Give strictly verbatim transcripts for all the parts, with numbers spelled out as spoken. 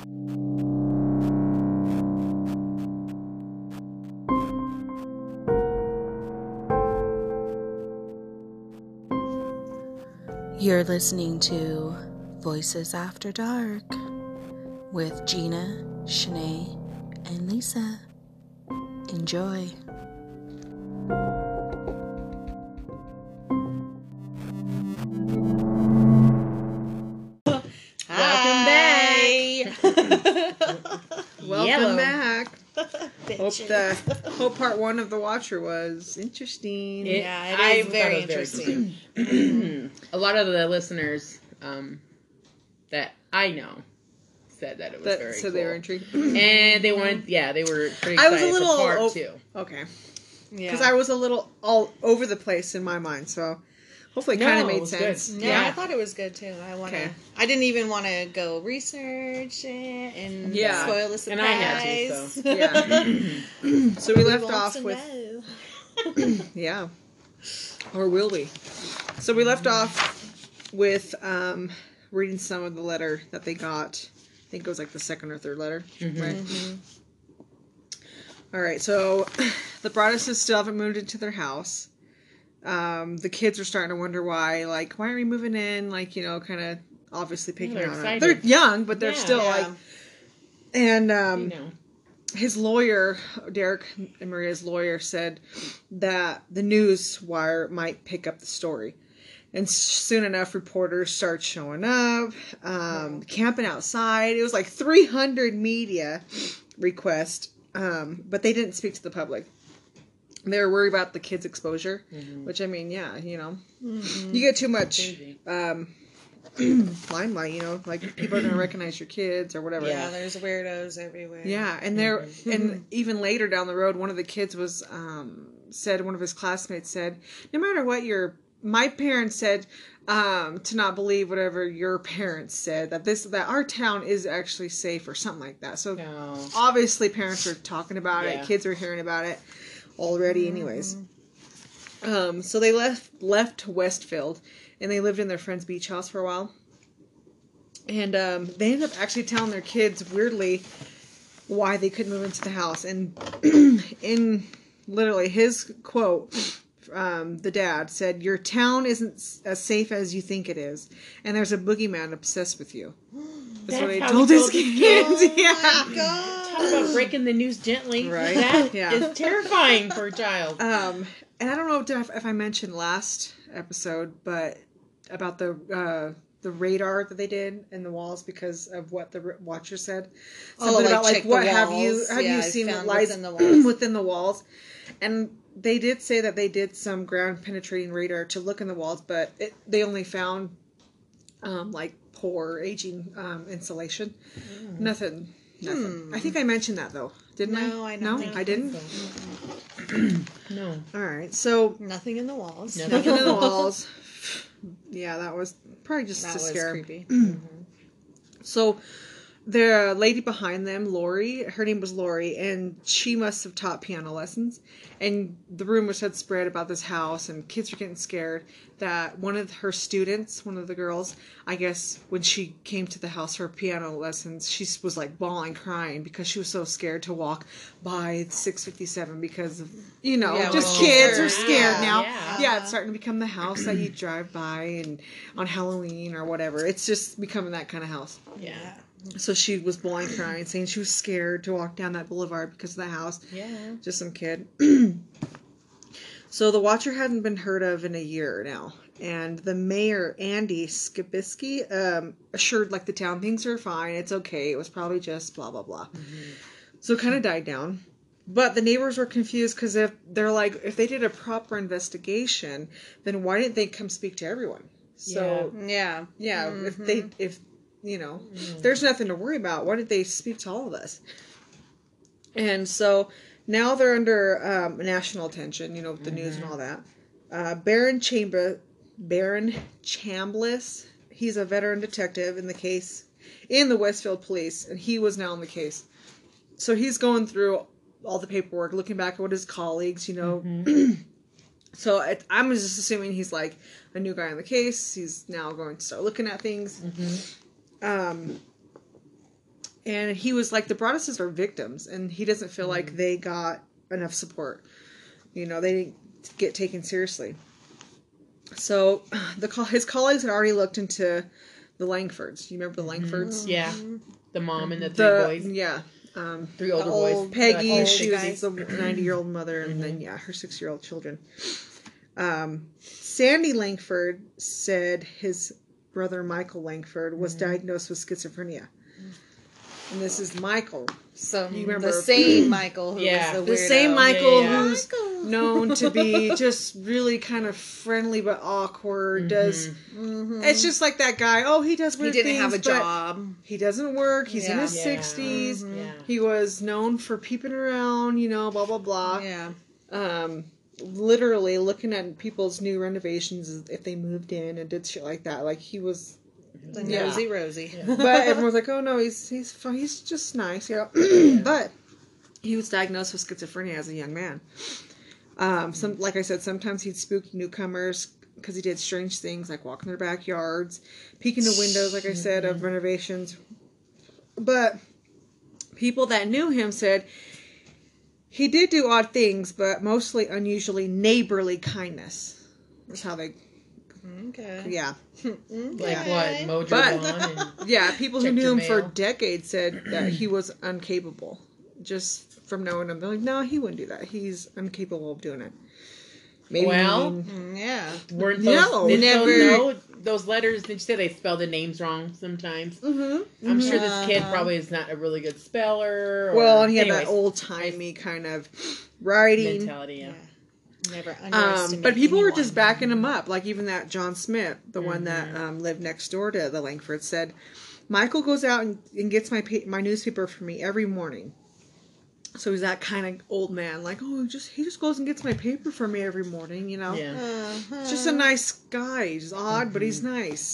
You're listening to Voices After Dark with Gina, Shanae, and Lisa. Enjoy. Welcome back. Welcome Yellow. back. Hope the hope part one of The Watcher was interesting. It, Yeah, it I is thought very it was interesting. interesting. A lot of the listeners um, that I know said that it was That, very so cool. they were intrigued. And they wanted, yeah, they were pretty I excited was a little for part oh, two. Okay. Yeah. Because I was a little all over the place in my mind, so hopefully it No, kind of it made was sense. good. No, Yeah. I thought it was good too. I want to. Okay. I didn't even want to go research it and Yeah. spoil the surprise. And I had to, so. Yeah. So we Who left wants off to with know? yeah, or will we? So we left off with um, reading some of the letter that they got. I think it was like the second or third letter, Mm-hmm. right? Mm-hmm. All right, so the Broadduses still haven't moved into their house. Um, the kids are starting to wonder why, like, why are we moving in? Like, you know, kind of obviously picking they're on them. excited. They're young, but they're Yeah. still Yeah. like, and um, You know. his lawyer, Derek and Maria's lawyer, said that the news wire might pick up the story. And soon enough, reporters start showing up, um, camping outside. It was like three hundred media requests, um, but they didn't speak to the public. They were worried about the kids' exposure, Mm-hmm. which, I mean, yeah, you know. Mm-hmm. You get too much Crazy. um, limelight, you know, like people are going to recognize your kids or whatever. Yeah, there's weirdos everywhere. Yeah, and there, Mm-hmm. and even later down the road, one of the kids was um, said, one of his classmates said, no matter what your, my parents said, um, to not believe whatever your parents said, that this, that our town is actually safe or something like that. So No. obviously parents are talking about Yeah. it, kids are hearing about it already, anyways. Um, so they left left Westfield, and they lived in their friend's beach house for a while. And um, they ended up actually telling their kids, weirdly, why they couldn't move into the house. And in literally his quote, um, the dad said, "Your town isn't as safe as you think it is, and there's a boogeyman obsessed with you." That's, That's what he how told he his told his kids. Oh Yeah. my god. Talk about breaking the news gently. Right. That Yeah. is terrifying for a child. Um, and I don't know if, if I mentioned last episode, but about the uh, the radar that they did in the walls because of what the Watcher said. Oh, Something like about like check the what have you walls. have Yeah, you it's seen found lights within the walls. within the walls? And they did say that they did some ground penetrating radar to look in the walls, but it, they only found um, like poor aging um, insulation. Mm. Nothing. Nothing. Hmm. I think I mentioned that though, didn't I? No, I don't no, think I you didn't. No. All right, so Nothing in the walls. Nothing. nothing in the walls. Yeah, that was probably just That to was scare. creepy. So the lady behind them, Lori, her name was Lori, and she must have taught piano lessons. And the rumors had spread about this house, and kids were getting scared that one of her students, one of the girls, I guess when she came to the house for piano lessons, she was like bawling, crying because she was so scared to walk by six fifty-seven because of, you know, Yeah, just well, kids sure. are scared Yeah, now. yeah. Yeah, it's starting to become the house that you drive by and on Halloween or whatever. It's just becoming that kind of house. Yeah. So she was bawling, crying, saying she was scared to walk down that boulevard because of the house. Yeah. Just some kid. So the Watcher hadn't been heard of in a year now. And the mayor, Andy Skibisky, um, assured like the town things are fine. It's okay. It was probably just blah, blah, blah. Mm-hmm. So it kind of died down. But the neighbors were confused because if they're like, if they did a proper investigation, then why didn't they come speak to everyone? So Yeah. yeah, Mm-hmm. if they, if, you know, if there's nothing to worry about, why did they speak to all of us? And so now they're under um, national attention, you know, with the news and all that. Uh, Baron Chamber, Baron Chambliss, he's a veteran detective in the case, in the Westfield Police, and he was now in the case. So he's going through all the paperwork, looking back at what his colleagues, you know. Mm-hmm. So it, I'm just assuming he's like a new guy on the case. He's now going to start looking at things. Mm-hmm. Um, And he was like, the Broadduses are victims, and he doesn't feel like they got enough support. You know, they didn't get taken seriously. So the his colleagues had already looked into the Langfords. You remember the Langfords? Yeah. The mom and the three The boys. yeah, um, Three older The boys. old- Peggy. old She was guys. the ninety-year-old mother, and then yeah, her six-year-old children. Um, Sandy Langford said his brother Michael Langford was diagnosed with schizophrenia, and this is Michael. So You remember- the same Michael who Yeah. was the The weirdo. same Michael Yeah, yeah. who's Michael. known to be just really kind of friendly but awkward. Does Mhm. it's just like that guy? Oh, he does He weird didn't things, have a but job. he doesn't work. He's in Yeah. his Yeah. sixties. Yeah. He was known for peeping around, you know, blah blah blah. Yeah. Um, literally looking at people's new renovations if they moved in and did shit like that. Like he was, The Yeah. nosy Rosie. but everyone was like, "Oh no, he's he's fine. He's just nice," you know. But he was diagnosed with schizophrenia as a young man. Um, some like I said, sometimes he'd spook newcomers because he did strange things like walk in their backyards, peek into windows, like I said, of renovations. But people that knew him said he did do odd things, but mostly unusually neighborly kindness. That's how they, Okay. yeah. Like what? Mow your But- lawn and Yeah, people who Check knew your him for mail. decades said that he was incapable. Just from knowing him, they're like, no, he wouldn't do that. He's incapable of doing it. Maybe Well, I mean, Mm, Yeah. weren't those, No, did never- those, no, those letters, did you say they spelled the names wrong sometimes? mm-hmm. I'm sure this kid Uh-huh. probably is not a really good speller. Or, Well, and he had anyways, that old timey kind of writing. mentality. Yeah. Yeah. Never Um, underestimate but people were anyone. just backing him up. Like even that John Smith, the one Mm-hmm. that um, lived next door to the Langfords, said, Michael goes out and, and gets my pa- my newspaper for me every morning. So he's that kind of old man, like, oh, just he just goes and gets my paper for me every morning, you know. Yeah. Uh-huh. Just a nice guy. He's odd, but he's nice.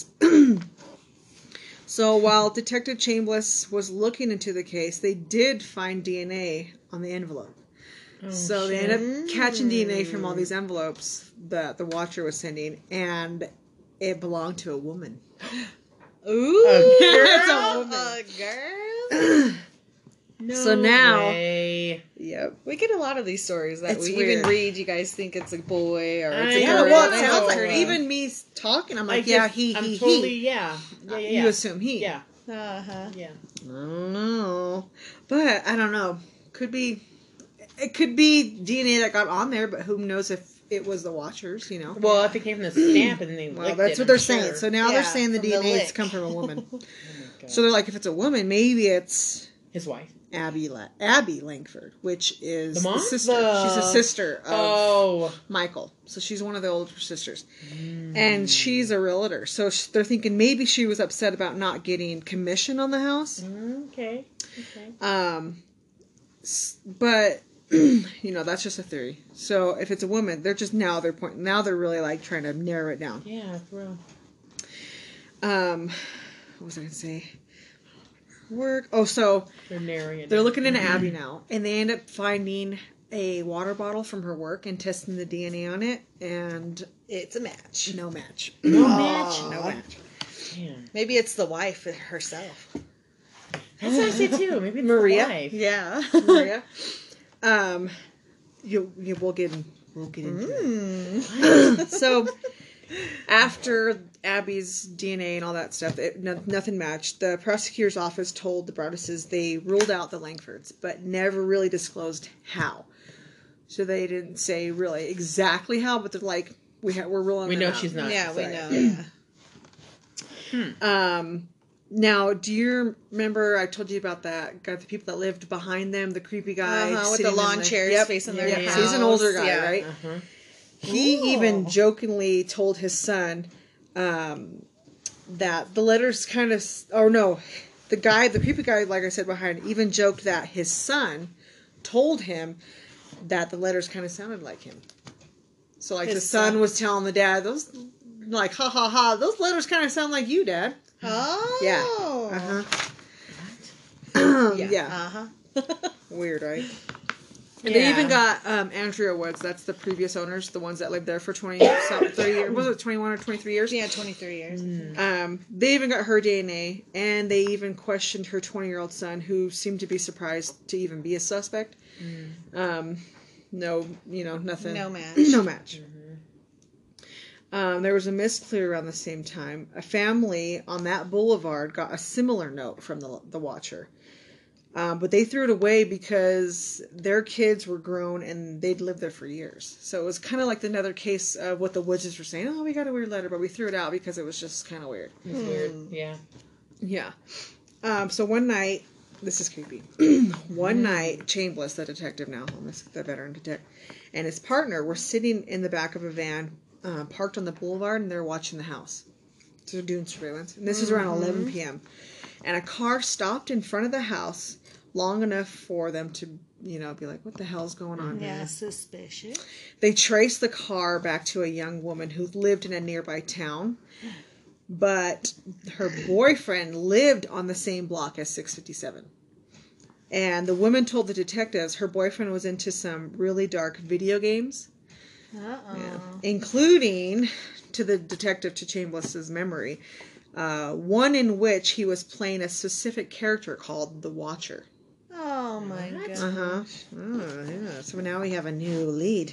So while Detective Chambliss was looking into the case, they did find D N A on the envelope. Oh, so they shit. ended up catching D N A from all these envelopes that the Watcher was sending, and it belonged to a woman. Ooh. It's a A woman. girl. No So now- way. Yep. We get a lot of these stories that It's we weird. even read. You guys think it's a boy or it's I a Yeah, know. girl. well, it I sounds know. like Uh, even me talking, I'm I like, yeah, just- he, I'm he, totally, he. yeah. Yeah, yeah, yeah. You assume he. Yeah, Uh-huh. yeah. I don't know. But I don't know. Could be it could be D N A that got on there, but who knows if it was the Watchers, you know? Well, if it came from the stamp and then they Well, licked that's it, what I'm they're sure. saying. So now Yeah, they're saying the from D N the A has lick. come from a woman. Oh my God. So they're like, if it's a woman, maybe it's His wife. Abby La- Abby Langford, which is The mom? sister. The- She's a sister of Oh. Michael. So she's one of the older sisters. Mm. And she's a realtor. So sh- they're thinking maybe she was upset about not getting commission on the house. Okay. Okay. Um, s- but you know that's just a theory. So if it's a woman, they're just now they're point now they're really like trying to narrow it down. Yeah, for real. Um, what was I gonna say? Work. Oh, so They're narrowing it they're down. looking into Abby now, and they end up finding a water bottle from her work and testing the D N A on it, and It's a match. no match. No match? No match. Man. Maybe it's the wife herself. That's what I said too. Maybe it's Maria? the wife. Yeah. Maria. Um, you, you we'll get in, we'll get into Mm. it. So after Abby's D N A and all that stuff, it, no, nothing matched. The prosecutor's office told the Broadduses they ruled out the Langfords, but never really disclosed how. So they didn't say really exactly how, but they're like, we ha- we're ruling We them know out. she's not. Yeah, we Sorry. know. Yeah. Um, now, do you remember I told you about that guy, the people that lived behind them, the creepy guy Uh-huh, with sitting the in lawn chairs Yep. facing their Yep. house. So he's an older guy, Yeah. right? Uh-huh. He Ooh. even jokingly told his son um, that the letters kind of, oh no, the guy, the creepy guy, like I said behind, even joked that his son told him that the letters kind of sounded like him. So like His the son, son. was telling the dad, those, like, ha ha ha, those letters kind of sound like you, Dad. Oh. Yeah. Uh-huh. yeah. Uh-huh. Weird, right? And they Yeah. even got um, Andrea Woods. That's the previous owners, the ones that lived there for twenty, thirty years. Was it twenty-one or twenty-three years? Yeah, twenty-three years. Um, they even got her D N A, and they even questioned her twenty-year-old son, who seemed to be surprised to even be a suspect. Um, no, you know, nothing. No match. No match. Um, there was a misclear around the same time. A family on that boulevard got a similar note from the the watcher. Um, but they threw it away because their kids were grown and they'd lived there for years. So it was kind of like another case of what the Woodses were saying. Oh, we got a weird letter, but we threw it out because it was just kind of weird. It's weird. Yeah. Yeah. Um, so one night, this is creepy. One night, Chambliss, the detective now, almost the veteran detective, and his partner were sitting in the back of a van uh, parked on the boulevard, and they're watching the house. So they're doing surveillance. And this is around eleven p.m. And a car stopped in front of the house long enough for them to, you know, be like, what the hell's going on Yeah, here? suspicious. They traced the car back to a young woman who lived in a nearby town, but her boyfriend lived on the same block as six fifty-seven. And the woman told the detectives her boyfriend was into some really dark video games, Uh-oh. yeah, including, to the detective, to Chambliss's memory, uh, one in which he was playing a specific character called the Watcher. Oh, my What? God. Uh-huh. Oh, yeah. So now we have a new lead.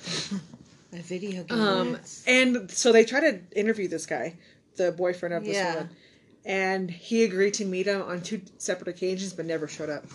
A video game. Um, and so they try to interview this guy, the boyfriend of this Yeah. woman, and he agreed to meet him on two separate occasions, but never showed up.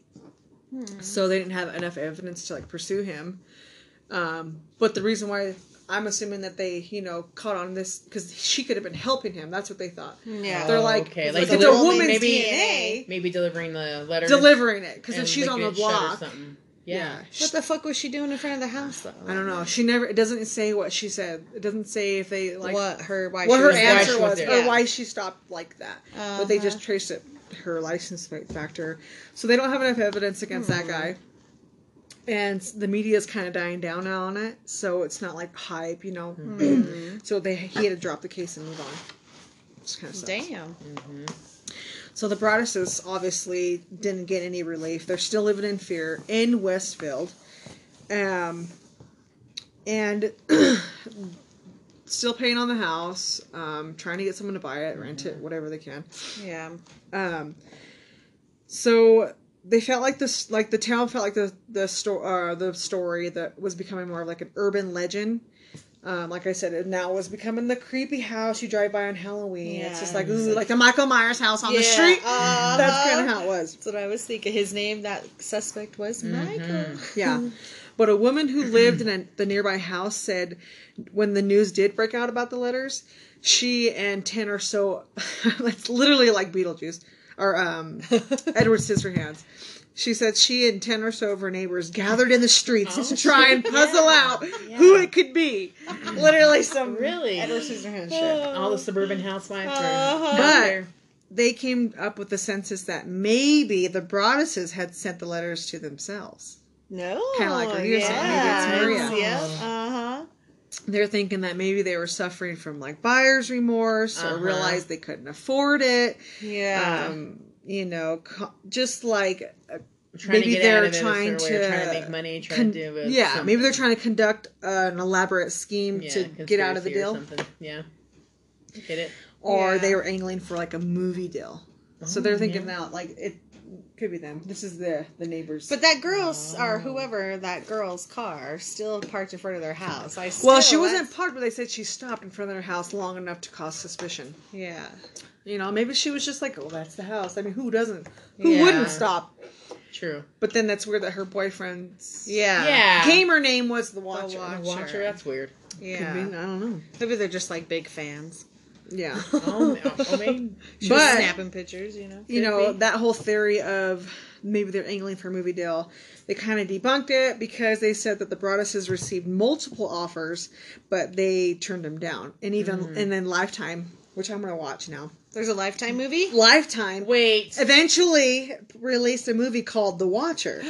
So they didn't have enough evidence to like pursue him. Um, but the reason why I'm assuming that they, you know, caught on this because she could have been helping him. That's what they thought. Yeah. They're like, okay. like Like it's a deli- woman's maybe- D N A, Maybe delivering the letter. delivering it because if and she's the on the good shut or block, something. yeah, Yeah. she- What the fuck was she doing in front of the house, though? I don't know. She never. It doesn't say what she said. It doesn't say if they like what her why what she her was there. answer she was was, there. or Yeah. why she stopped like that. But they just Uh-huh. traced it, her license plate back to her. So they don't have enough evidence against that guy. And the media is kind of dying down on it, so it's not like hype, you know. So they he had to drop the case and move on. It's kind of sucks. Damn. So the Broadduses obviously didn't get any relief. They're still living in fear in Westfield. Um, and still paying on the house, um, trying to get someone to buy it, rent it, whatever they can. Yeah. Um, so they felt like this, like the town felt like the the sto- uh, the story that was becoming more of like an urban legend. Um, like I said, it now was becoming the creepy house you drive by on Halloween. It's just like, ooh, like the Michael Myers house on the Yeah, street. uh-huh. That's kind of how it was. That's what I was thinking. His name, that suspect, was Michael. Yeah. But a woman who lived in a, the nearby house said when the news did break out about the letters, she and ten or so, it's literally like Beetlejuice, or um, Edward Scissorhands. She said she and ten or so of her neighbors gathered in the streets Oh, to try and shit. puzzle Yeah. out who it could be. Literally some Really? Edward Scissorhands shit. All the suburban housewives are Uh-huh. out But there. they came up with the census that maybe the Broadduses had sent the letters to themselves. No. Kinda like what you were saying, maybe it's Maria. Yep. Uh-huh. They're thinking that maybe they were suffering from like buyer's remorse or Uh-huh. realized they couldn't afford it. Yeah. Um, you know, co- just like uh, Trying maybe to get they're out of it a trying certain way, to trying to make money, trying con- to do it. yeah, something. maybe they're trying to conduct an elaborate scheme Yeah, to get out of the conspiracy or deal, something. Yeah, get it. or Yeah. they were angling for like a movie deal. So Oh, they're thinking yeah. now, like it could be them. This is the the neighbors. But that girl's, or whoever, that girl's car still parked in front of their house. I still, well, she wasn't that's- parked, but they said she stopped in front of their house long enough to cause suspicion. Yeah. You know, maybe she was just like, "Oh, that's the house." I mean, who doesn't? Who Yeah. wouldn't stop? True. But then that's weird that her boyfriend's Yeah. Yeah. gamer name was the Watcher. Watcher. The Watcher. That's weird. Yeah. Could be, I don't know. Maybe they're just like big fans. Yeah. Oh, oh, maybe. She But- was snapping pictures, you know. You Could know, be. that whole theory of maybe they're angling for a movie deal, they kind of debunked it because they said that the Broadduses received multiple offers, but they turned them down. And even, Mm-hmm. and then Lifetime, which I'm going to watch now. There's a Lifetime movie? Lifetime Wait. eventually released a movie called The Watcher.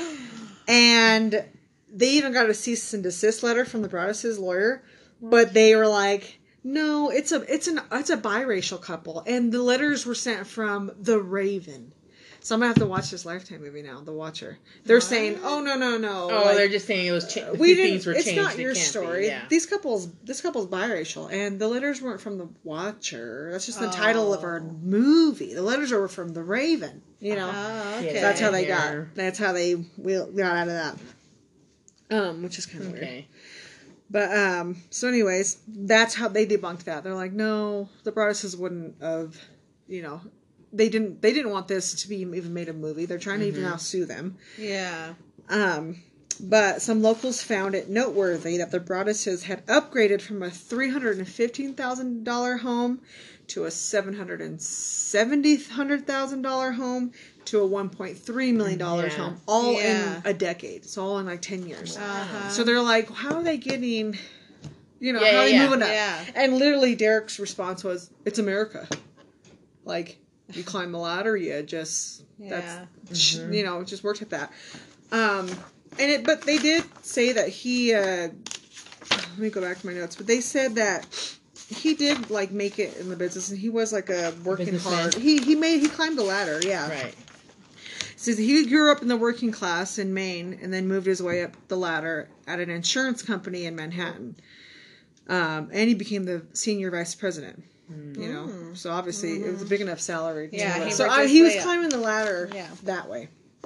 And they even got a cease and desist letter from the Broadduses lawyer, but they were like, no, it's a it's an it's a biracial couple, and the letters were sent from the Raven. So I'm gonna have to watch this Lifetime movie now, The Watcher. They're What? saying, "Oh no, no, no!" Oh, like, they're just saying it was. Cha- we things didn't. were It's changed. not It your can't be, story. yeah. These couples, this couple's biracial, and the letters weren't from The Watcher. That's just the title of our Oh. movie. The letters are from The Raven. You know, Oh, okay. Yeah. that's how they Yeah. got. That's how they we- got out of that. Um, which is kind of weird. Okay. But um, so anyways, that's how they debunked that. They're like, no, the Broadduses wouldn't have, you know, they didn't they didn't want this to be even made a movie. They're trying to even now sue them. Yeah. Um, but some locals found it noteworthy that the Broadduses had upgraded from a three hundred and fifteen thousand dollar home to a seven hundred and seventy thousand dollar home to a one point three million dollars Yeah. home, all Yeah. in a decade. So all in like ten years. Uh-huh. So they're like, how are they getting, you know, Yeah, how are they yeah, yeah. moving up? Yeah. And literally Derek's response was, it's America. Like, you climb the ladder, you just, Yeah. that's, sh you know, just worked at that. Um, and it, but they did say that he, uh, let me go back to my notes, but they said that he did, like, make it in the business, and he was, like, a working Businessman. hard. He, he made, he climbed the ladder, yeah. Right. Says he grew up in the working class in Maine and then moved his way up the ladder at an insurance company in Manhattan. Um, and he became the senior vice president. You know, so obviously it was a big enough salary. to Yeah, do that. he so worked I, his he was way up. climbing the ladder Yeah. that way.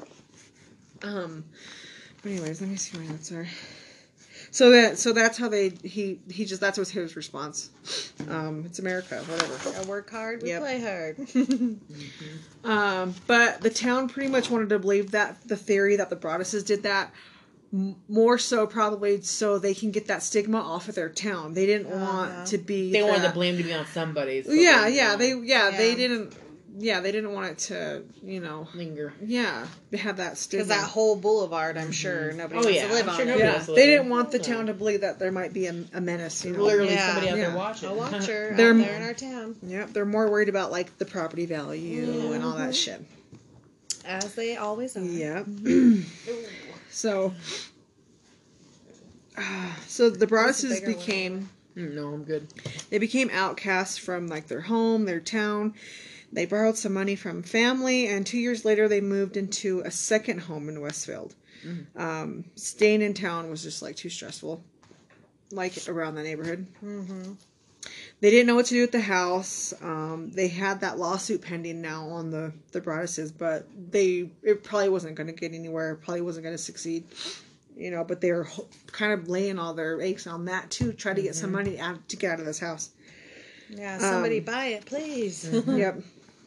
Um, but anyways, let me see what my notes are. So that so that's how they he he just that's was his response. Um, it's America, whatever. I work hard, we Yep. play hard. Um, but the town pretty much wanted to believe that the theory that the Broadduses did that m- more so probably so they can get that stigma off of their town. They didn't Uh-huh. want to be. They wanted the- the blame to be on somebody. So yeah, they, yeah, uh, they yeah, they Yeah. didn't. Yeah, they didn't want it to, you know. linger. Yeah, they had that stigma. Because that whole boulevard, I'm sure nobody Oh, wants yeah, to live I'm on sure it. nobody yeah, wants to they live didn't there. want the No. town to believe that there might be a, a menace. You know. Literally Yeah. somebody out Yeah. there watching. A watcher They're- out there in our town. Yep, they're more worried about like the property value and all that shit. As they always are. Yep. so, uh, so the Broadduses bigger one. became Mm, no, I'm good. they became outcasts from like their home, their town. They borrowed some money from family, and two years later, they moved into a second home in Westfield. Um, staying in town was just like too stressful, like around the neighborhood. Mm-hmm. They didn't know what to do with the house. Um, they had that lawsuit pending now on the the Broadduses, but they it probably wasn't going to get anywhere. It probably wasn't going to succeed, you know. But they were ho- kind of laying all their eggs on that too, try to get some money out to get out of this house. Yeah, somebody Um, buy it, please. Yep.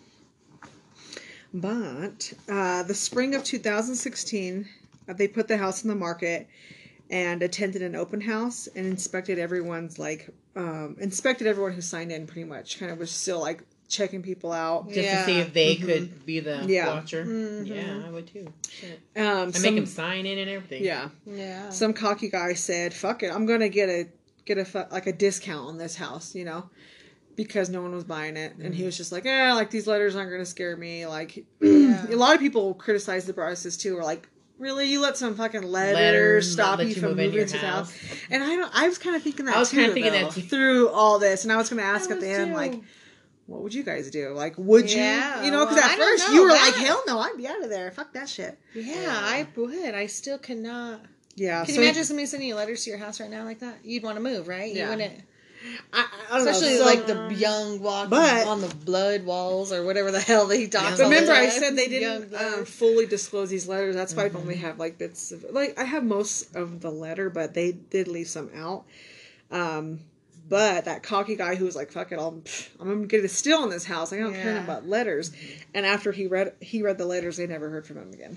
But uh, the spring of two thousand sixteen, uh, they put the house in the market and attended an open house and inspected everyone's like um, inspected everyone who signed in. Pretty much, kind of was still like checking people out. Just Yeah. to see if they Mhm. could be the Yeah. watcher. Mhm. Yeah, I would too. Shit. Um, I some, make him sign in and everything. yeah. Yeah. Some cocky guy said, "Fuck it, I'm gonna get a get a fu- like a discount on this house," you know, because no one was buying it, and he was just like, "Yeah, like these letters aren't gonna scare me." Like, Yeah. a lot of people criticize the Broadduses too, or like, "Really, you let some fucking letters, Letters stop not let you you from move into moving your to the house?" house. And I don't. I was kind of thinking that I was too, kinda thinking though, that too. through all this, and I was gonna ask I at the was end, too. like, what would you guys do? Like, would you, Yeah, you know, because well, at I don't first know you were that. like, "Hell no, I'd be out of there. Fuck that shit." Yeah, Yeah. I would. I still cannot. Yeah. Can so- you imagine somebody sending you letters to your house right now like that? You'd want to move, right? Yeah. You wouldn't. I, I don't know, Especially so- like the young walking But- on the blood walls or whatever the hell they talk Young all the Remember, I time. said they Young didn't blood. um, fully disclose these letters. That's why Mm-hmm. I only have like bits of like I have most of the letter, but they did leave some out. Um, but that cocky guy who was like, "Fuck it, I'll, I'm gonna get a steal in this house. I don't care Yeah. about letters." And after he read he read the letters, they never heard from him again.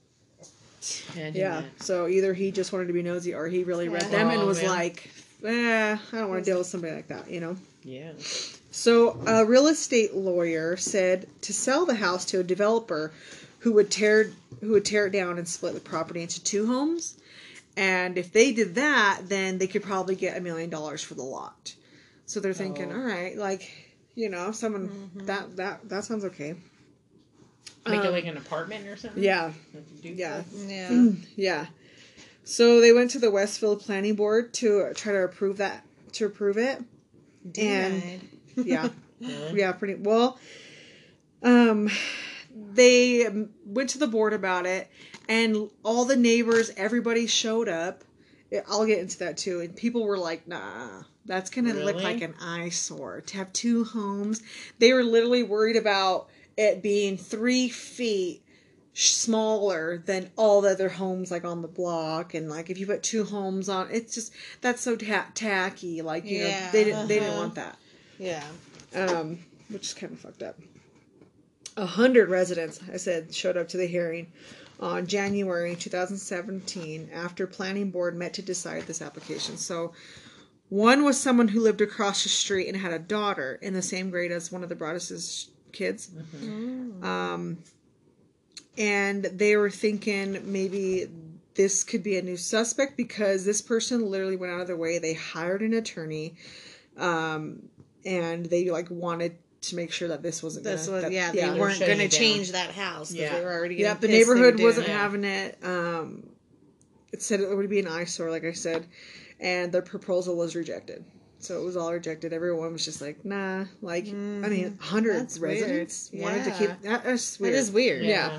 Imagine Yeah. that. So either he just wanted to be nosy, or he really read Yeah. them and Oh, was man. like, "Eh, I don't want to deal with somebody like that," you know. Yeah. So, a real estate lawyer said to sell the house to a developer who would tear who would tear it down and split the property into two homes. And if they did that, then they could probably get a million dollars for the lot. So they're thinking, Oh. all right, like, you know, someone that that that sounds okay. Make it Um, like an apartment or something? Yeah, Like a duplex? yeah. Yeah. yeah. So they went to the Westfield Planning Board to uh, try to approve that to approve it. And Denied. yeah. Really? Yeah, pretty well. Um, they went to the board about it, and all the neighbors, everybody showed up. I'll get into that too. And people were like, nah, that's going to look Really? like an eyesore. To have two homes. They were literally worried about it being three feet smaller than all the other homes like on the block. And like if you put two homes on, it's just, that's so ta- tacky. Like, you Yeah, know, they didn't, they didn't uh-huh. want that. Yeah. Um, which is kind of fucked up. A hundred residents, I said, showed up to the hearing on January twenty seventeen after planning board met to decide this application. So one was someone who lived across the street and had a daughter in the same grade as one of the Broaddus's kids. Mm-hmm. Um, and they were thinking maybe this could be a new suspect because this person literally went out of their way. They hired an attorney, um, and they like wanted to make sure that this wasn't This gonna, was that, yeah. yeah, They weren't shutting going to it down. change that house because Yeah. they were already. Getting yeah, the pissed they were neighborhood doing wasn't it. having it. Um, it said it would be an eyesore, like I said, and their proposal was rejected. So it was all rejected. Everyone was just like, nah. Like, I mean, a hundred That's weird. residents wanted to Yeah. keep. That is weird. That is weird. Yeah.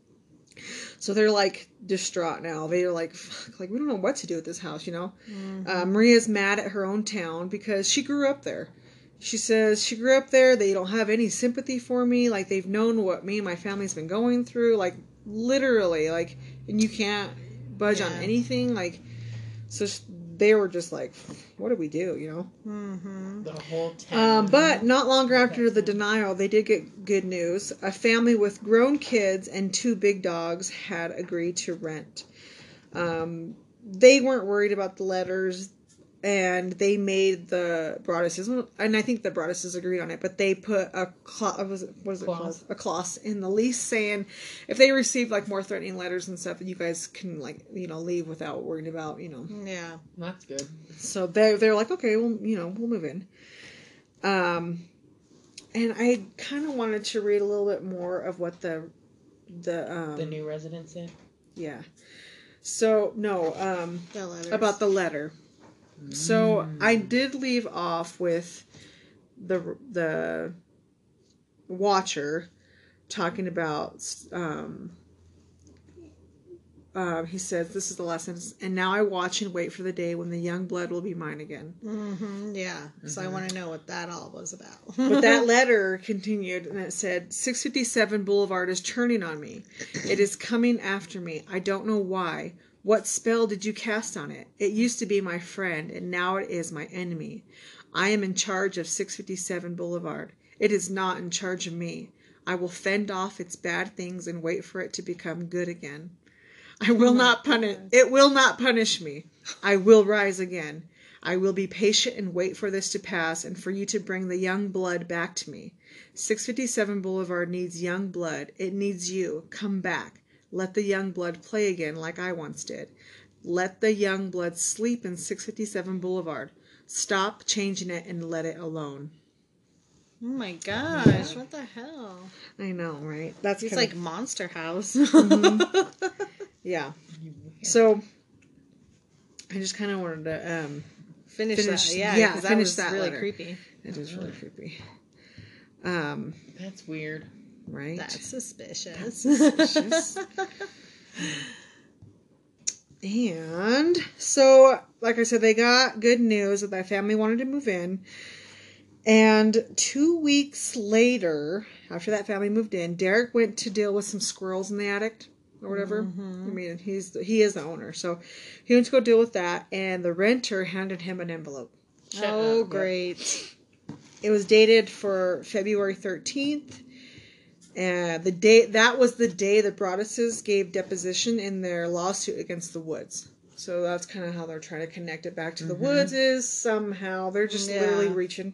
So they're like distraught now. They're like, fuck, like we don't know what to do with this house, you know. Uh, Maria's mad at her own town because she grew up there. She says she grew up there. They don't have any sympathy for me. Like they've known what me and my family's been going through. Like literally, like, and you can't budge on Yeah. anything. Like, so sh- they were just like, what do we do, you know? Mm-hmm. The whole town. Um, but not longer after the denial, they did get good news. A family with grown kids and two big dogs had agreed to rent. Um, they weren't worried about the letters, and they made the Broadduses, and I think the Broadduses agreed on it, but they put a clause, what is it, what is it Clause. called? A clause in the lease saying if they receive like more threatening letters and stuff, you guys can like, you know, leave without worrying about, you know. Yeah. That's good. So they they're like, okay, well, you know, we'll move in. Um, and I kind of wanted to read a little bit more of what the the um The new resident said. yeah. So no, um, The letters. about the letter. So I did leave off with the the watcher talking about. Um, uh, he says, "This is the last sentence, and now I watch and wait for the day when the young blood will be mine again." Mm-hmm. Yeah. So I want to know what that all was about. But that letter continued, and it said, six fifty-seven Boulevard is turning on me. It is coming after me. I don't know why. What spell did you cast on it? It used to be my friend, and now it is my enemy. I am in charge of six fifty-seven Boulevard. It is not in charge of me. I will fend off its bad things and wait for it to become good again. I will not punish. It will not punish me. I will rise again. I will be patient and wait for this to pass and for you to bring the young blood back to me. six fifty-seven Boulevard needs young blood. It needs you. Come back. Let the young blood play again like I once did. Let the young blood sleep in six fifty-seven Boulevard. Stop changing it and let it alone. Oh my gosh! What the hell? I know, right? That's It's kinda- like Monster House. yeah. So I just kind of wanted to um Finish, Finish- that, yeah, yeah, because that finish was that really letter. creepy. it is really creepy. Um, That's weird. right? That's suspicious. suspicious. And so, like I said, they got good news that that family wanted to move in. And two weeks later, after that family moved in, Derek went to deal with some squirrels in the attic or whatever. I mean, he's the, he is the owner, so he went to go deal with that. And the renter handed him an envelope. Shut Oh, up. great. It was dated for February thirteenth. And the day that was the day the Broadduses gave deposition in their lawsuit against the Woods. So that's kind of how they're trying to connect it back to the Woods. Is somehow they're just Yeah. literally reaching.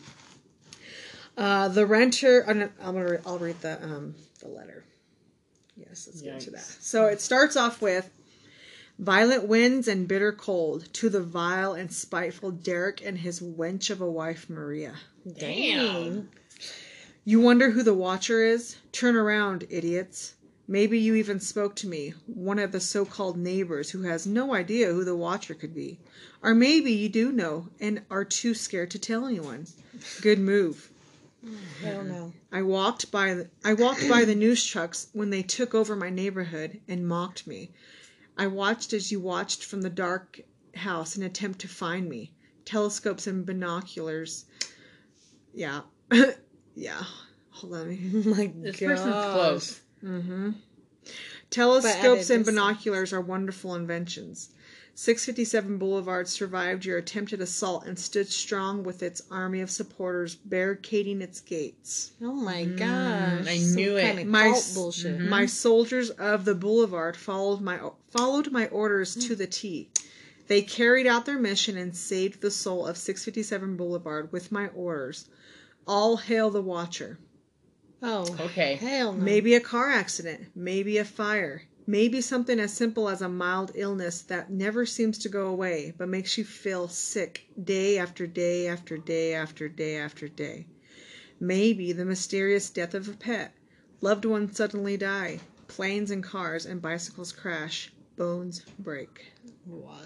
Uh, the renter. I'm gonna, I'm gonna. I'll read the um the letter. Yes, let's get into that. Yikes. So it starts off with violent winds and bitter cold to the vile and spiteful Derek and his wench of a wife Maria. Damn. You wonder who the watcher is? Turn around, idiots. Maybe you even spoke to me, one of the so-called neighbors who has no idea who the watcher could be. Or maybe you do know and are too scared to tell anyone. Good move. I don't know. I walked by the, I walked by the news trucks when they took over my neighborhood and mocked me. I watched as you watched from the dark house in an attempt to find me. Telescopes and binoculars. Yeah. Yeah. Hold on. Oh my This God. person's close. Mm-hmm. Telescopes and this- binoculars are wonderful inventions. six fifty-seven Boulevard survived your attempted assault and stood strong with its army of supporters barricading its gates. Oh my gosh. I Some knew it. kind of My cult s- bullshit. My soldiers of the boulevard followed my followed my orders to the T. They carried out their mission and saved the soul of six fifty-seven Boulevard with my orders. All hail the Watcher. Oh, Okay. hell no. Maybe a car accident, maybe a fire, maybe something as simple as a mild illness that never seems to go away but makes you feel sick day after day after day after day after day. Maybe the mysterious death of a pet. Loved ones suddenly die. Planes and cars and bicycles crash. Bones break. What?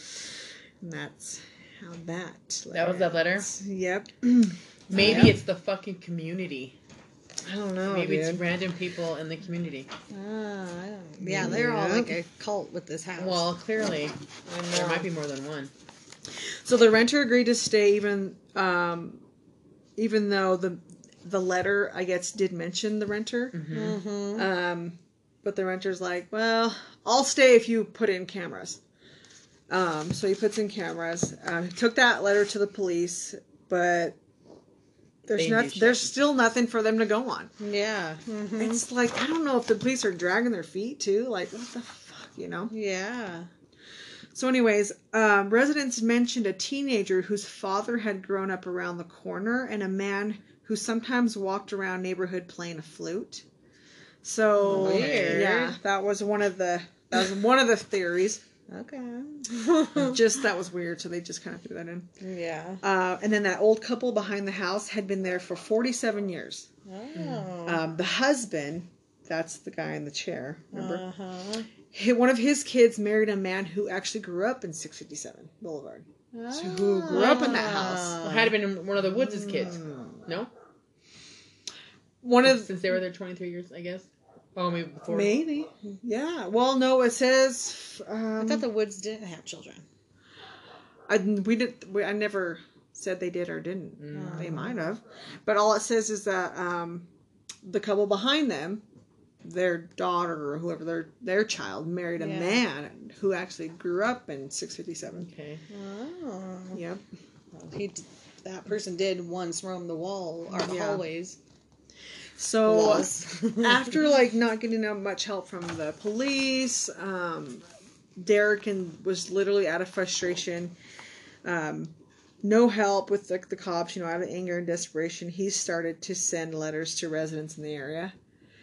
And that's how that. That was that letter? Yep. Maybe Yeah. it's the fucking community. I don't know. Maybe dude. it's random people in the community. Ah, I don't, yeah, they're all Yeah. like a cult with this house. Well, clearly, I there know. might be more than one. So the renter agreed to stay, even um, even though the the letter, I guess, did mention the renter. Mm-hmm. Um, but the renter's like, well, I'll stay if you put in cameras. Um, so he puts in cameras. Um, he took that letter to the police, but there's They do not, shit. there's still nothing for them to go on. Yeah. Mm-hmm. It's like, I don't know if the police are dragging their feet too. Like, what the fuck, you know? Yeah. So anyways, um, residents mentioned a teenager whose father had grown up around the corner and a man who sometimes walked around neighborhood playing a flute. So Weird. yeah, that was one of the that was one of the theories. Okay. Just that was weird, so they just kind of threw that in. Yeah. Uh, and then that old couple behind the house had been there for forty-seven years. Oh. Um, the husband, that's the guy in the chair, remember? Uh-huh. Hi- One of his kids married a man who actually grew up in six fifty-seven Boulevard. So who grew up in that house. Well, it had been one of the Woods' kids. No? One of Since they were there twenty-three years, I guess. Oh, maybe before. maybe, yeah. Well, no, it says um, I thought the Woods didn't have children. I, we did. We, I never said they did or didn't. Mm. They might have, but all it says is that um, the couple behind them, their daughter or whoever their their child married a Yeah. man who actually grew up in six fifty-seven. Okay. Oh. Yep. Well, he d- that person did once roam the wall or Yeah. hallways. So Walls. after like not getting uh, much help from the police, um, Derek and was literally out of frustration. Um, no help with like the cops, you know, out of anger and desperation, he started to send letters to residents in the area.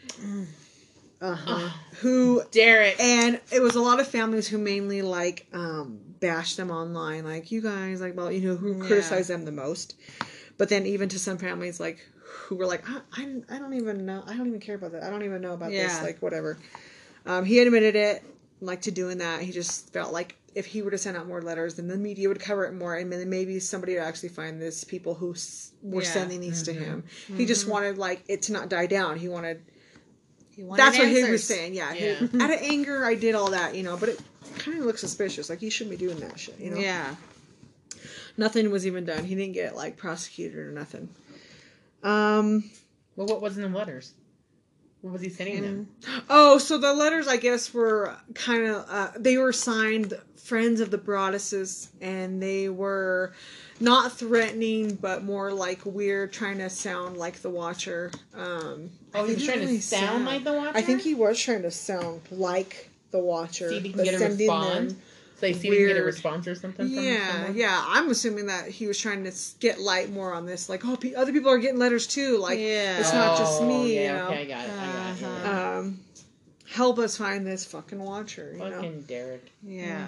Uh huh. Who Derek. and it was a lot of families who mainly like um, bashed them online, like you guys, like well, you know, who Yeah. criticized them the most. But then even to some families, like who were like, I, I, I don't even know, I don't even care about that, I don't even know about this, Yeah. like whatever. Um, he admitted it, like to doing that. He just felt like if he were to send out more letters, then the media would cover it more, and then maybe somebody would actually find this people who s- were Yeah. sending these to him. He just wanted like it to not die down. He wanted. He wanted That's what he was answers. saying. Yeah, he- Yeah. out of anger, I did all that, you know. But it kind of looks suspicious. Like you shouldn't be doing that shit, you know. Yeah. Nothing was even done. He didn't get like prosecuted or nothing. Um. Well, what was in the letters? What was he sending them? Oh, so the letters, I guess, were kind of uh, they were signed "Friends of the Broaduses," and they were not threatening, but more like weird, trying to sound like the Watcher. Um, Oh, he was I trying really to sound sad. like the Watcher? I think he was trying to sound like the Watcher. See if he can but get a sending response. them- So they see if he can get a weird- response or something from Yeah, someone? yeah. I'm assuming that he was trying to s- get light more on this. Like, oh, pe- other people are getting letters too. Like, Yeah. it's not just Oh, me. Yeah, you know. okay, I got it. I got it. Uh-huh. Yeah. Um, help us find this fucking Watcher. You know. Fucking Derek. Yeah.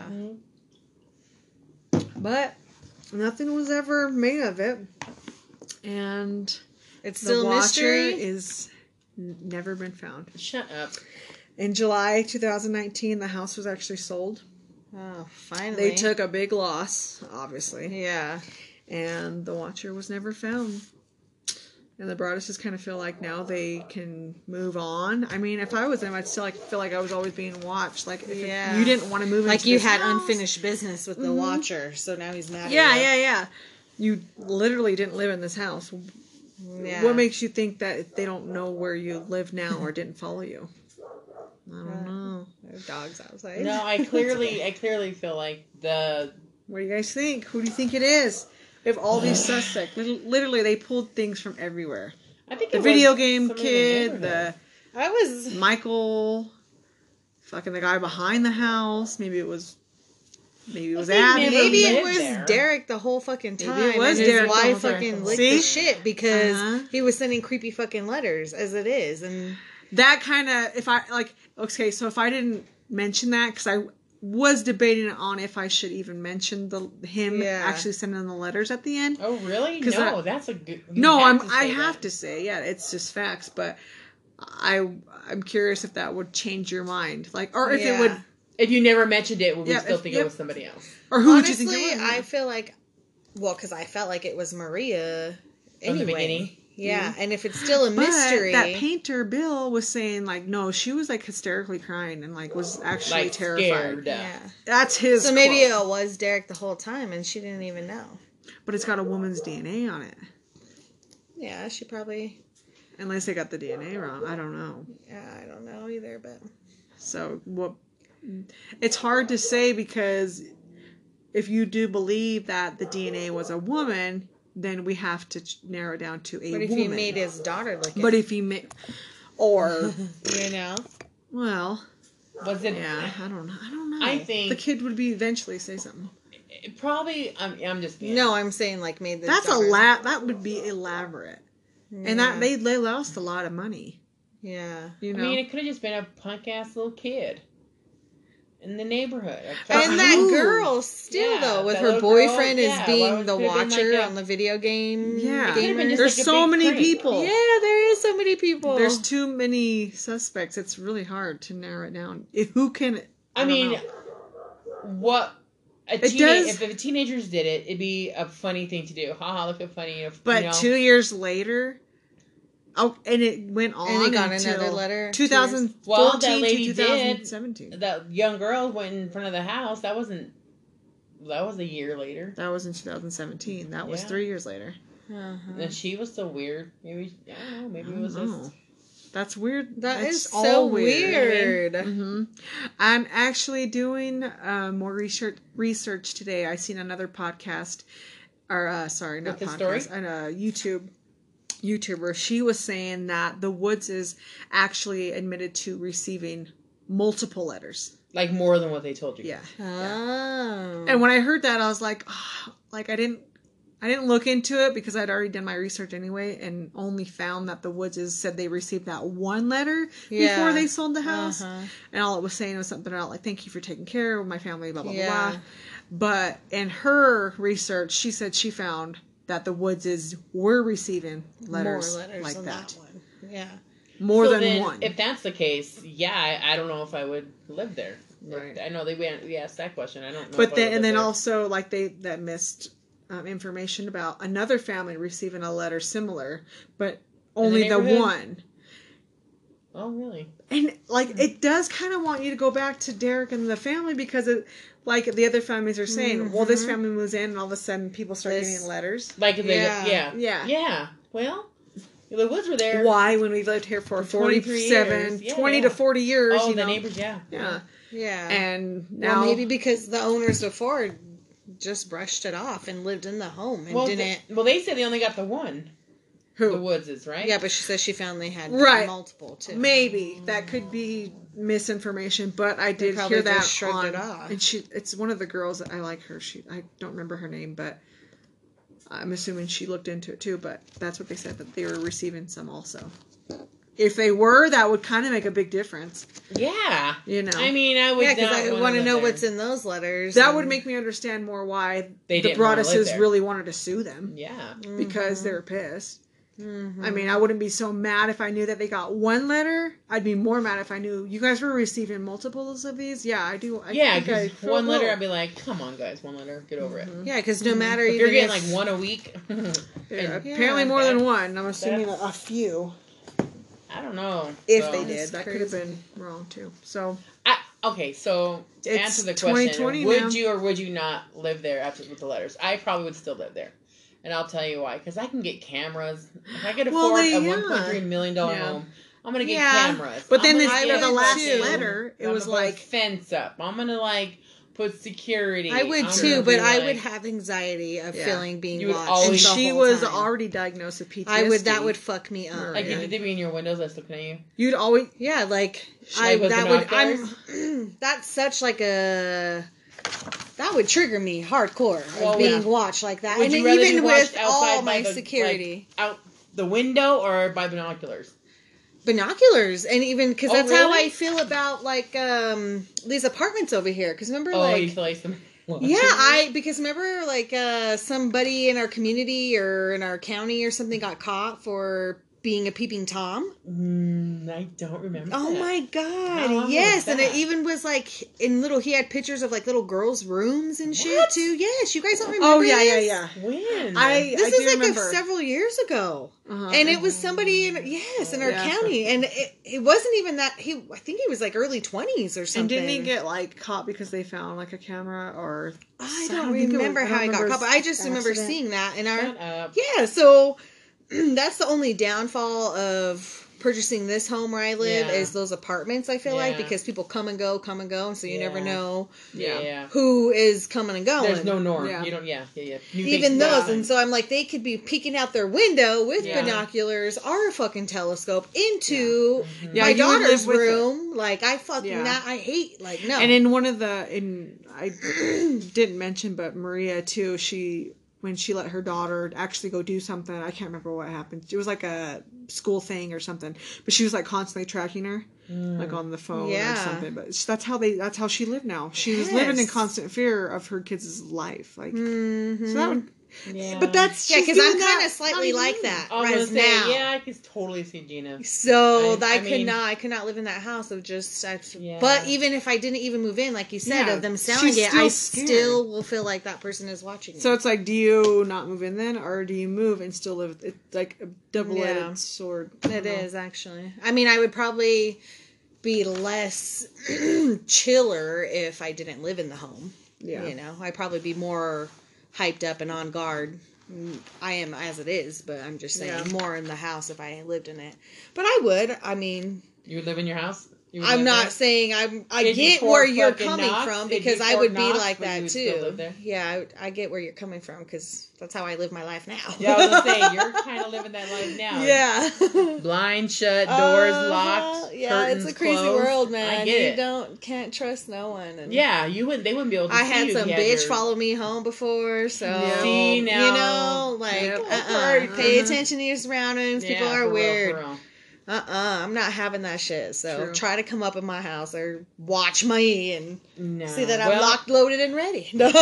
But nothing was ever made of it, and It's the still a Watcher mystery. is n- never been found. Shut up. In July twenty nineteen, the house was actually sold. Oh, finally. They took a big loss, obviously, Yeah. and the Watcher was never found. And the Broadduses kind of feel like now they can move on. I mean, if I was them, I'd still like feel like I was always being watched. Like, if Yeah. it, you didn't want to move Like into you this had house. unfinished business with the Mhm. Watcher, so now he's mad Yeah, at you. yeah, yeah. You literally didn't live in this house. Yeah. What makes you think that they don't know where you live now or didn't follow you? I don't know. There's dogs outside. No, I clearly, I clearly feel like the What do you guys think? Who do you think it is? We have all these suspects. Lit- Literally, they pulled things from everywhere. I think The it video was game somebody in kid, neighborhood. the I was. Michael, fucking the guy behind the house. Maybe it was, maybe it was they Abby. never Maybe it lived was there. Derek the whole fucking time. Maybe it was and Derek the his whole wife time. fucking licked See? the shit because Uh-huh. he was sending creepy fucking letters as it is. And That kind of, if I, like, okay, so if I didn't mention that, because I was debating on if I should even mention the him Yeah. actually sending the letters at the end. Oh really? 'Cause No, I- that's a good. you No, have I'm, to I say have that. to say, yeah, it's just facts, but I, I'm curious if that would change your mind. Like, or if Yeah. it would, If you never mentioned it, would we Yeah, still if- think yep. it was somebody else? or who honestly, would you think it was? I feel like, well, because I felt like it was Maria From the anyway. beginning? Yeah, and if it's still a But mystery, that painter Bill was saying like, no, she was like hysterically crying and like was actually Like terrified. scared. yeah. That's his. So maybe quote. it was Derek the whole time, and she didn't even know. But it's got a woman's D N A on it. Yeah, she probably. Unless they got the D N A wrong, I don't know. Yeah, I don't know either, but So what? It's hard to say because if you do believe that the D N A was a woman, then we have to ch- narrow it down to a what if woman. he made his daughter look? But if he made, or you know, well, Was it? yeah, I don't know. I don't know. I think- the kid would be eventually say something. It probably. I'm. I'm just. Being, no, I'm saying like made the. That's a daughter- la- That would be elaborate, and that they they lost a lot of money. Yeah. You I know, mean, it could have just been a punk ass little kid in the neighborhood. And that Ooh. girl still Yeah, though with that her little girl, boyfriend yeah, as well, being it the could've been watcher like a- on the video game. yeah. It could've been gamer. just There's like a so big many prank. people. Yeah, there is so many people. There's too many suspects. It's really hard to narrow it down. If who can? I don't mean, know. what a It teenager, does- if the teenagers did it, it'd be a funny thing to do. Haha, look how funny. If, But you know, two years later, oh, and it went on. And he got until another letter, two thousand fourteen Well, that lady to did. twenty seventeen. that young girl went in front of the house. That wasn't. That was a year later. That was in two thousand seventeen. That was Yeah. three years later. Uh-huh. And she was so weird. Maybe I don't know. Maybe I it was don't just. know. That's weird. That That's is so weird. hmm I'm actually doing uh, more research research today. I seen another podcast, or uh, sorry, not With the story? podcast, and a YouTube YouTuber. She was saying that the Woods is actually admitted to receiving multiple letters. Like more than what they told you. Yeah. Oh. And when I heard that, I was like, oh, like I didn't, I didn't look into it because I'd already done my research anyway, and only found that the Woodses said they received that one letter Yeah. before they sold the house, Uh-huh. and all it was saying was something about like, "Thank you for taking care of my family," blah blah Yeah. blah. But in her research, she said she found that the Woodses were receiving letters, More letters like than that, one. Yeah. more So than then, one. If that's the case, yeah, I, I don't know if I would live there. Right. I know they we asked that question. I don't know. But if I then, would and live then there. also, like they that missed um, information about another family receiving a letter similar, but only the, neighborhood? one. Oh, really? And like it does kind of want you to go back to Derek and the family because it, like the other families are saying, well, this family moves in, and all of a sudden people start This- getting letters. Like the Yeah. yeah Yeah. yeah. Well, the Woods were there. Why, when we lived here for, For twenty-three forty-seven, years. Yeah, twenty yeah. to forty years, Oh, you the know, neighbors, yeah. yeah, Yeah. and now Well, maybe because the owners before just brushed it off and lived in the home and Well, didn't. th- well, they said they only got the one. The who Woodses, right? Yeah, but she says she found they had Right. multiple too. maybe that could be misinformation, but I did probably hear that just shrugged on, it off. and she, it's one of the girls that I like her. She, I don't remember her name, but I'm assuming she looked into it too. But that's what they said, that they were receiving some also. If they were, that would kind of make a big difference. Yeah. You know, I mean, I would. Yeah, because not I wanna want to live know there. what's in those letters. that and- would make me understand more why They the didn't wanna live Broadduses there. really wanted to sue them Yeah. because Mm-hmm. they were pissed. I mean, I wouldn't be so mad if I knew that they got one letter. I'd be more mad if I knew you guys were receiving multiples of these. Yeah, I do. I Yeah, think I because feel one letter, low. I'd be like, come on, guys, one letter, get over it. Yeah, because no matter If even you're getting if, like one a week, Yeah, and apparently Yeah, more than that's- one. I'm assuming a, that's- a few. I don't know. If So- they did, That's that could have crazy. been wrong too. So I, okay, so to It's answer the twenty question, twenty would now. you or would you not live there after with the letters? I probably would still live there. And I'll tell you why. Because I can get cameras. If I could Well, afford they- a yeah. one point three million dollars Yeah. home, I'm going to get Yeah, cameras. but then I'm this, gonna I get the would last too. letter, it I'm was gonna put a like fence up. I'm going to like put security. I would I'm too, gonna but be I like- would have anxiety of Yeah. feeling being You would watched. always- and the she whole was time. already diagnosed with P T S D. I would. That would fuck me up. Or- Like, Yeah. if they'd be in your windows, that's looking at you. You'd always. Yeah, like Should I I put that would. binoculars? I'm. That's such like a. That would trigger me hardcore of Well, being yeah. watched like that, Would and you rather even be with watched all outside by my the, security. like, out the window or by binoculars? Binoculars, and even because Oh, that's how really? I feel about like um these apartments over here. Because remember, Oh, like you feel like some. yeah, I because remember like uh somebody in our community or in our county or something got caught for being a peeping tom. Mm, I don't remember. Oh that. my How long god! Yes, was and it that? even was like in little. He had pictures of like little girls' rooms and shit What? too. Yes, you guys don't remember? Oh yeah, yeah, this? yeah. When? I This I is do like remember. a, several years ago, Uh-huh. and it was somebody in yes in our Yeah. county, and it, it wasn't even that he. I think he was like early twenties or And something. didn't he get like caught because they found like a camera or? I I don't don't think it was- remember I how don't he got remember caught, but I just his remember accident. seeing that in our Shut up. yeah. So that's the only downfall of purchasing this home where I live Yeah. is those apartments. I feel like Yeah. because people come and go, come and go, so you never Yeah. know Yeah. Yeah. yeah. who is coming and going. There's no norm. Yeah. You don't. Yeah. Yeah. Yeah. New Even faces those, all the and time. so I'm like, they could be peeking out their window with Yeah. binoculars or a fucking telescope into Yeah, my you would daughter's live with it. room. Like I fucking Yeah. not, I hate like no. And in one of the in I didn't mention, but Maria too. She when she let her daughter actually go do something. I can't remember what happened. It was like a school thing or something. But she was like constantly tracking her, like on the phone Yeah. or something. But that's how they. That's how she lived now. She was living in Yes. constant fear of her kids' life. Like Mhm. so that would. Yeah. But that's yeah, she's because I'm doing kind that of slightly not even like moving. that I was right gonna say, now. yeah, I could totally see Gina. So I- I, I could mean- not, I could not live in that house of just. I, Yeah. But even if I didn't even move in, like you said, Yeah, of them selling she's it, still I scared. still will feel like that person is watching. So me. it's like, do you not move in then, or do you move and still live? It's like a double-edged Yeah. sword. I It don't know. is actually. I mean, I would probably be less chiller if I didn't live in the home. Yeah. You know, I'd probably be more hyped up and on guard. Mm, I am as it is, but I'm just saying Yeah. more in the house if I lived in it. But I would. I mean, You would live in your house. You would I'm live not there? saying I'm. I It'd be get Fort where you're fucking coming Knox. from It'd be because I Fort would be Knox, like but you that would still too. live there? Yeah, I, I get where you're coming from because that's how I live my life now. Yeah, I was gonna say you're kind of living that life now. yeah. Blind shut, doors Uh-huh. locked. Yeah, curtains it's a crazy closed. world, man. I get you it. don't can't trust no one. And Yeah, you wouldn't. They wouldn't be able to. I see had you if some you bitch your- follow me home before, so Yeah. See, now- you know, like Yep. uh-uh. Right. pay Uh-huh. attention to your surroundings. Yeah, People for are real, weird. for real. Uh-uh, I'm not having that shit. So True. try to come up in my house or watch me and No. see that I'm Well, locked, loaded, and ready. No.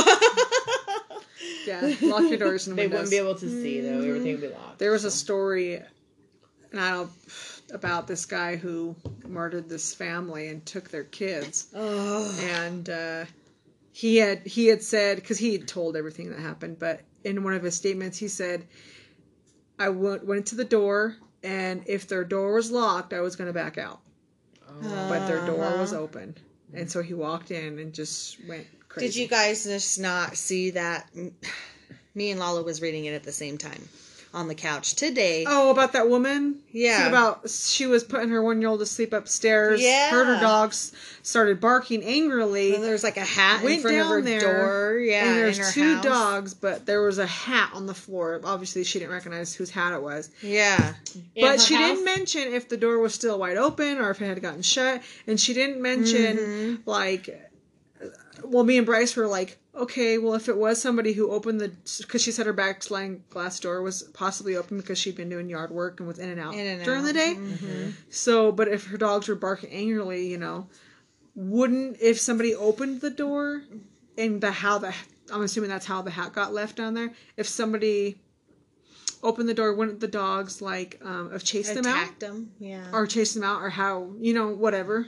Yeah, lock your doors and They windows. wouldn't be able to see though. Everything would be locked. There was a so. story, and I don't about this guy who murdered this family and took their kids, Oh. and uh, he had he had said because he had told everything that happened, but in one of his statements he said, "I went went to the door, and if their door was locked, I was going to back out, Oh. but their door Uh-huh. was open." And so he walked in and just went crazy. Did you guys just not see that? Me and Lala was reading it at the same time on the couch today. Oh, about that woman? Yeah. See, about she was putting her one year old to sleep upstairs. Yeah. Heard her dogs started barking angrily. And there's like a hat in Went front of her down there, door. Yeah, and there's in her two house. dogs, but there was a hat on the floor. Obviously, she didn't recognize whose hat it was. Yeah. In but her she house? didn't mention if the door was still wide open or if it had gotten shut. And she didn't mention, Mm-hmm. like, well, me and Bryce were like, okay, well, if it was somebody who opened the, because she said her back sliding glass door was possibly open because she'd been doing yard work and was in and out In and during the out. day. Mhm. So, but if her dogs were barking angrily, you know, wouldn't, if somebody opened the door and the, how the, I'm assuming that's how the hat got left down there. If somebody opened the door, wouldn't the dogs like um have chased them out? Attacked them. Yeah. Or chased them out, or how, you know, whatever.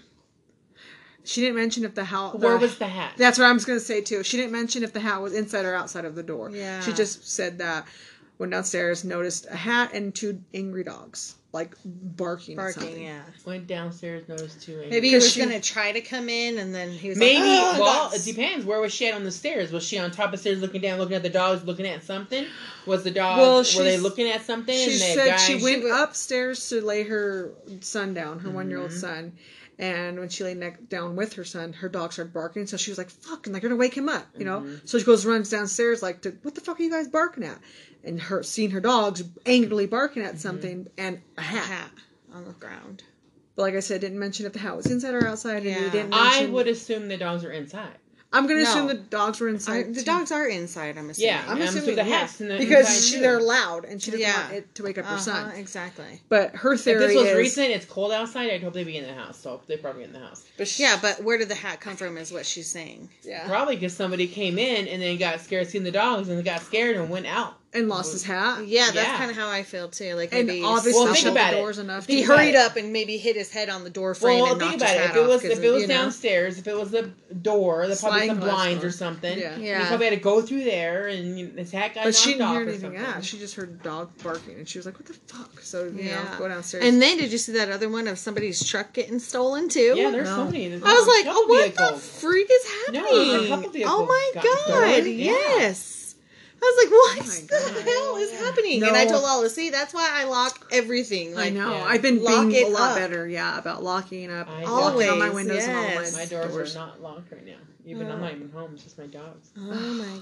She didn't mention if the house... Where was the hat? That's what I was going to say, too. She didn't mention if the hat was inside or outside of the door. Yeah. She just said that went downstairs, noticed a hat and two angry dogs, like, barking at Barking, something. yeah. Went downstairs, noticed two. Maybe he 'Cause was she- going to try to come in, and then he was Maybe. like, oh, well, dogs. it depends. Where was she at on the stairs? Was she on top of the stairs, looking down, looking at the dogs, looking at something? Was the dogs? Well, were she's- they looking at something? She and the said guy, she went would- upstairs to lay her son down, her Mm-hmm. one-year-old son. And when she lay neck down with her son, her dog started barking. So she was like, fuck, and like, gonna wake him up, you know? Mm-hmm. So she goes, runs downstairs, like, to, what the fuck are you guys barking at? And her seeing her dogs angrily barking at something and a hat. hat on the ground. But like I said, didn't mention if the hat was inside or outside. And Yeah. he didn't I mention, would assume the dogs are inside. I'm gonna No. assume the dogs were I, inside. the too. dogs are inside, I'm assuming. Yeah, I'm I'm assuming the yeah, hat's in the because inside, she, too. they're loud and she doesn't Yeah. want it to wake up her Uh-huh, son. exactly. But her If theory this was is recent, it's cold outside. I'd hope they'd be in the house. So they're probably in the house. but she, Yeah, but where did the hat come from is what she's saying. yeah, Probably because somebody came in and then got scared, seen the dogs, and got scared and went out. and lost his hat. Yeah, that's Yeah. kind of how I feel too. Like And maybe obviously Well, think shut about the it. doors enough. he to- about hurried it. up and maybe hit his head on the door frame Well, and think knocked about his it. hat If it off was 'cause if of- it was you know? downstairs, if it was the door, the probably Sliding some glass blinds door. or something. Yeah. Yeah. He probably had to go through there, and his hat got But she knocked didn't off hear or anything. something. Yeah, she just heard dog barking, and she was like, "What the fuck?" So you Yeah. know, go downstairs. And then did you see that other one of somebody's truck getting stolen too? Yeah, there's No. so many. There's I was a like, couple oh, what vehicles. the freak is No, happening? there's a couple vehicles oh my got god, stolen. Yeah. yes. I was like, what Oh my the God. hell is happening? No. And I told Lola, see, that's why I lock everything. I Like, know. yeah. I've been Lock being it a lot up. better, yeah, about locking up, I locking all my Always, windows and all yes. my, My doors doors. are not locked right now. Even I'm not even home. It's just my dogs. Oh my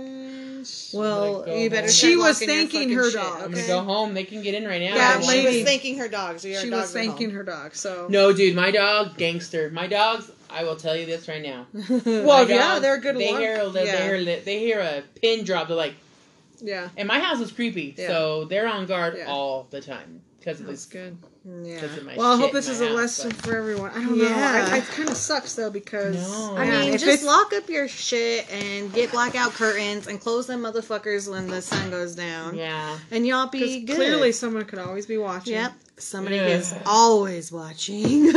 gosh. Well, I'm gonna you go better home. she start was locking your thanking fucking her shit, dog. I'm okay? gonna go home. They can get in right now. That Yeah, she lady- was thanking her dogs. Your She dogs was are thanking home. her dog. So No, dude, my dog, gangster. My dogs, I will tell you this right now. well, My yeah, dogs, they're a good. They alarm. hear, they, yeah. hear, they hear a pin drop. They're like, yeah, and my house is creepy, Yeah. so they're on guard Yeah. all the time because of that's this. good. Yeah. Because of my Well, I shit hope in this my is a house, lesson but- for everyone. I don't know. Yeah. I, it kind of sucks though because No. I man, mean, if just it's- lock up your shit and get blackout curtains and close them motherfuckers when the sun goes down. Yeah. And y'all 'cause be good. clearly someone could always be watching. Yep. Somebody Yeah. is always watching.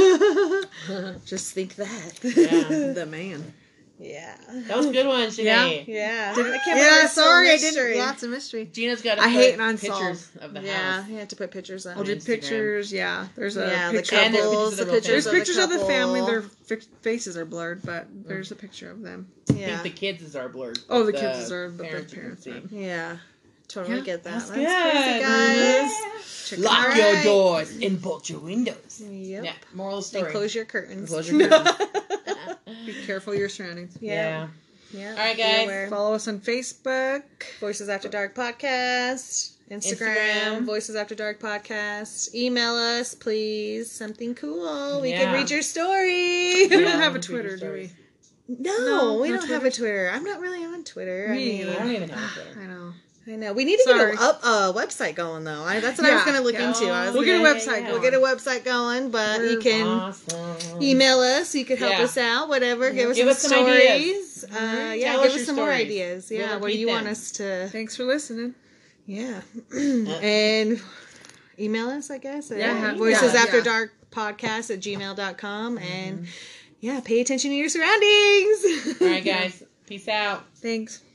Just think that. Yeah. The man. Yeah. That was a good one, Sinead. Yeah. Yeah. Did- I can't yeah, believe it's so sorry, I mystery. didn't. Lots of mystery. Gina's got to I put hate and unsolved. pictures of the Yeah, house. you have to put pictures up. I'll do Instagram. pictures. Yeah, there's a Yeah, the picture. And there's couples, the pictures pictures of the There's real of pictures the of the family. couple. Their fi- faces are blurred, but there's a picture of them. I Yeah. think the kids are blurred. Oh, but the kids are, but the parents you can parents see. aren't. Yeah. Totally Yeah, get that. That's That's, good. crazy, guys. Check it Lock out. your Alright. doors and bolt your windows. Yep. Yeah. Moral And story. close your curtains. Close your curtains. Be careful of your surroundings. Yeah. Yeah. All right, Be guys. aware. Follow us on Facebook. Voices After Dark Podcast. Instagram, Instagram. Voices After Dark Podcast. Email us, please. Something cool. We Yeah. can read your story. We don't Yeah, have a read Twitter, your do we? stories. No, No, we no don't have a Twitter. I'm not really on Twitter. I Me mean, either. I don't even have a Twitter. I know. I know. We need to Sorry. get a, up, a website going, though. I, that's what I was Yeah, going to look yeah. into. I was We'll get a gonna- website yeah. We'll get a website going, but We're you can Awesome. email us. You could help Yeah. us out, whatever. Give us Give some us some stories. ideas. Uh, Mhm. yeah, Tell give us us your some more stories. ideas. We'll Yeah, what do repeat you want them. us to... Thanks for listening. Yeah. And email us, I guess. At Yeah, have- Voices yeah, After yeah. Dark Podcast at gmail dot com. And yeah, pay attention to your surroundings. All right, guys. Peace out. Thanks.